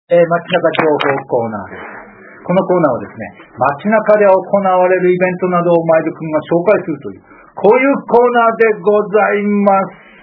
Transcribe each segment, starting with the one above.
街中情報コーナーです。このコーナーはですね、街中で行われるイベントなどを前田くんが紹介するという、こういうコーナーでございます。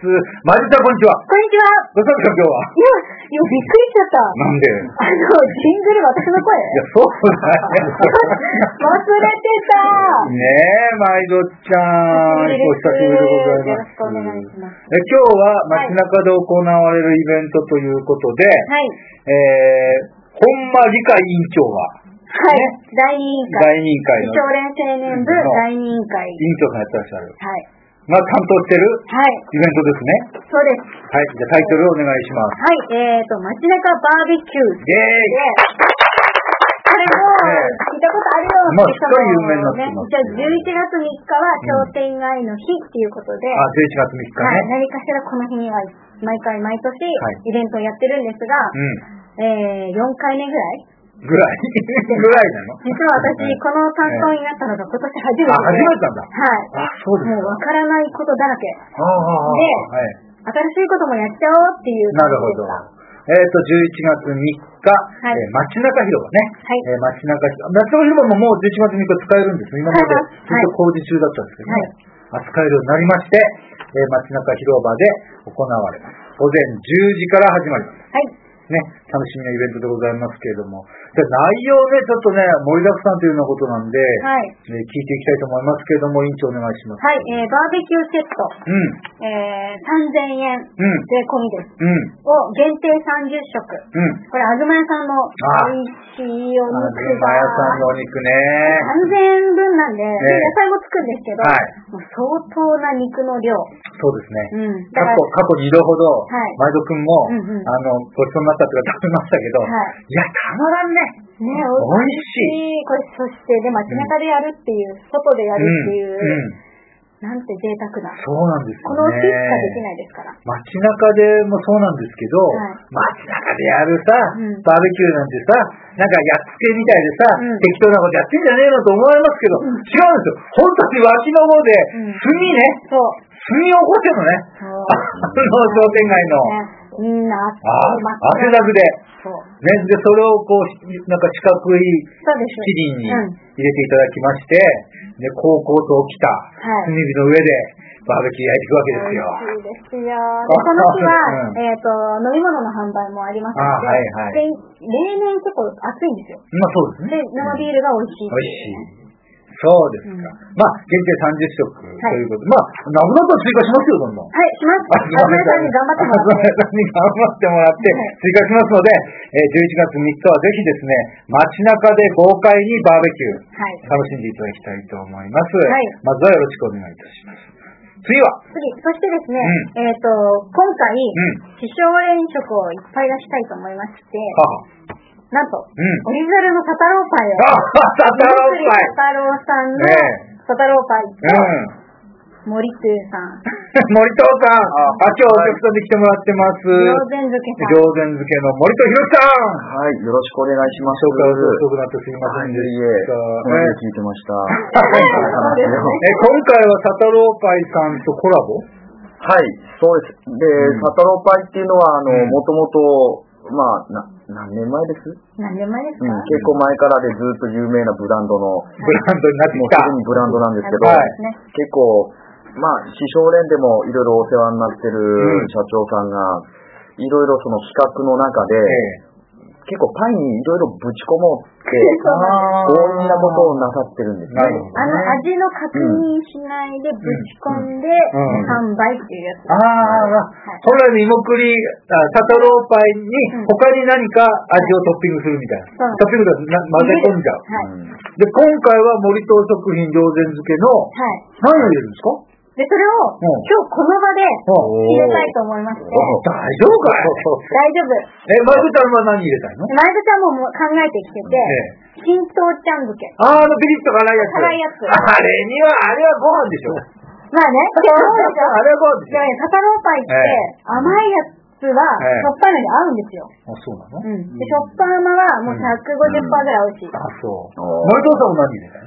前田さん、こんにちは。 こんにちは。 どうしたんですか、今日は。 いや、びっくりしちゃった。 なんで？ ジングル私の声？ いや、そうだね。 忘れてた。 ねえ、まいどちゃん。お久しぶりでございます。 よろしくお願いします。 今日は街中で行われるイベントということで、 はい。 本間理香委員長が、 はい。第二委員会。 の少年青年部第二委員会。 委員長さんやってらっしゃる。 はい。 が担当してるイベントですね。 そうです。 はい。じゃあタイトルをお願いします。 はい。街中バーベキュー。 イェーイ。 これも、聞いたことあるよって人も有名になってます。 じゃあ11月3日は商店街の日っていうことで、 11月3日ね。 はい。何かしらこの日には毎年イベントをやってるんですが、4回目ぐらいぐらいなの？ 実は私、この担当になったのが今年初めてで。 初めてなんだ。 はい。 そうですか。 もうわからないことだらけ。 で、 新しいこともやっちゃおうっていうなるほど。11月3日、街中広場ね。はい。街中広場ももう11月3日使えるんです。今までずっと工事中だったんですけどね。使えるようになりまして、街中広場で行われます。午前10時から始まります。はい。ね、楽しみなイベントでございますけれども、内容ね、ちょっとね、盛りだくさんというようなことなんで、はい、聞いていきたいと思いますけれども、委員長お願いします。 はい、バーベキューセット、3000円、税込みです。を限定30食。これ、あずま屋さんの美味しいお肉が。 あずま屋さんのお肉ね。 3000円分なんで、野菜もつくんですけど、もう相当な肉の量。 そうですね。過去2度ほど、前戸くんも、ごちそうになったとか食べましたけど、いや、たまらんね。ね、美味しい。 これ、そして、で、街中でやるっていう、外でやるっていう、なんて贅沢な。 そうなんですよね。 この日しかできないですから。 街中でもそうなんですけど、街中でやるさ、バーベキューなんてさ、なんかやっつけみたいでさ、適当なことやってんじゃねえのと思われますけど、違うんですよ。本当に脇の方で、炭ね、炭を起こしてるのね。商店街の。 みんな汗だくで。ね、で、それをこう、なんか四角い七輪に入れていただきまして、で、こうと起きた炭火の上でバーベキュー焼いていくわけですよ。 いいですよ。で、この日は、飲み物の販売もありますので、例年結構暑いんですよ。 まあそうですね。 で、生ビールが美味しい。 美味しい。そうですか。まあ、限定30食ということで、まあ、なくなったら追加しますよ、どんどん。 はい、します。あずまさんに頑張ってもらって。 頑張ってもらって、追加しますので、11月3日はぜひですね、街中で豪快にバーベキュー、楽しんでいただきたいと思います。まずはよろしくお願いいたします。次、 そしてですね、今回、師匠練食をいっぱい出したいと思いまして、なんと、オリジナルのサタローパイを。 サタローパイ。 サタローさんのサタローパイと、森トゥさん。 森トゥさん。今日お客さんで来てもらってます。 餃子漬けさん。 餃子漬けの森トゥひろきさん。 はい、よろしくお願いします。 紹介が遅くなってすみませんでした。 聞いてました。 今回はサタローパイさんとコラボ？ はい、そうです。で、サタローパイっていうのは、もともと、まあ、何年前です？ 何年前ですか？ 結構前からでずっと有名なブランドの、 ブランドになってきた。 もうすでにブランドなんですけど、結構、まあ、師匠連でもいろいろお世話になってる社長さんが、いろいろその企画の中で、結構パイにいろいろぶち込もうって、強引なことをなさってるんですね。 味の確認しないでぶち込んで、販売っていうやつ。 本来の芋栗、サタローパイに他に何か味をトッピングするみたいな。トッピングで混ぜ込んじゃう。で、今回は森藤食品餃子漬けの、何を入れるんですか？ で、それを、今日この場で、入れたいと思います。大丈夫かい？ 大丈夫。 前田ちゃんは何入れたいの？ 前田ちゃんも考えてきてて、新東ちゃん漬け。 ピリッと辛いやつ。 辛いやつ。 あれはご飯でしょ。 まあね、 あれはご飯でしょ。 サタローパイって、甘いやつは、しょっぱいのに合うんですよ。 そうなの？ で、しょっぱ甘はもう150%ぐらい美味しい。 そう。森藤さんも何入れたの？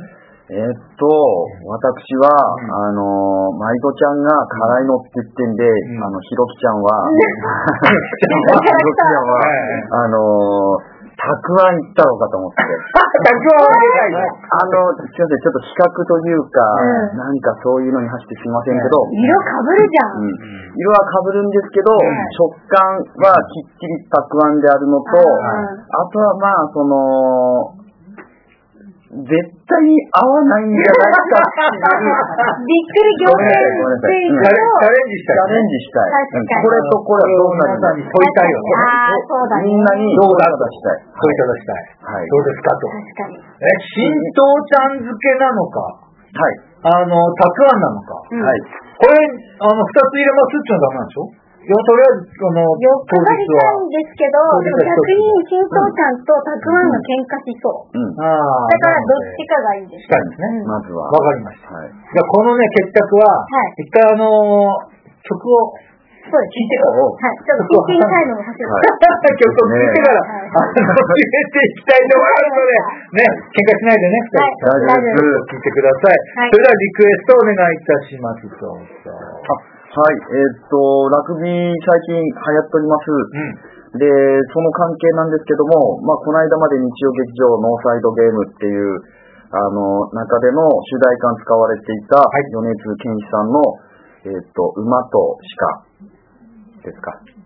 私は、マイドちゃんが辛いのって言ってんで、ひろきちゃんは、たくあん行ったのかと思って。 たくあんでかい。 すいません、ちょっと比較というか、何かそういうのに走ってすいませんけど。 色かぶるじゃん。 色はかぶるんですけど、食感はきっちりたくあんであるのと、あとは絶対に合わないんじゃないかっていう。 びっくり仰天っていうと。 チャレンジしたい。 これとこれはどうなるのか問いたいよね。 そうだね。 みんなにどうだとしたい。問いただしたい。どうですかと。 確かに。 新東ちゃん漬けなのか。 はい。 たくあんなのか。 はい。 これ、二つ入れますっていうのはダメなんでしょ？いや、とりあえず、 よくかりたいんですけど、逆に新東ちゃんとたくあんが喧嘩しそう。だからどっちかがいいです。 したいですね。 まずは。 わかりました。じゃあ、このね、決着は、一回曲を聴いてから。 はい。ちょっと聞いてみたいのが欲しい。 曲を聴いてから、決めていきたいと思いますので、ね、喧嘩しないでね、二人。大丈夫。聴いてください。それではリクエストお願いいたします。どうぞ。 はい、ラグビー最近流行っております。で、その関係なんですけども、この間まで日曜劇場ノーサイドゲームっていう、中での主題歌に使われていた、米津玄師さんの、馬と鹿ですか。